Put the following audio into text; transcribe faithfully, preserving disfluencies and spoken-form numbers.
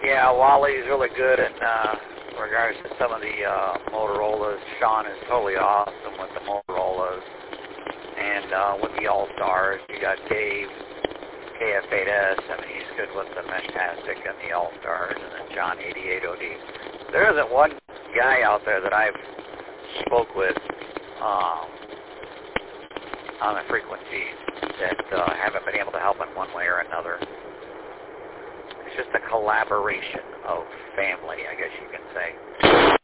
Yeah, Wally's really good in uh, regards to some of the uh, Motorola's. Sean is totally awesome with the Motorola's. And uh, with the All-Stars, you got Dave, K F eight S. I mean, he's good with the Meshtastic and the All-Stars, and then John eighty-eight O D. There isn't one guy out there that I've spoke with um, on the frequencies that uh, haven't been able to help in one way or another. It's just a collaboration of family, I guess you can say.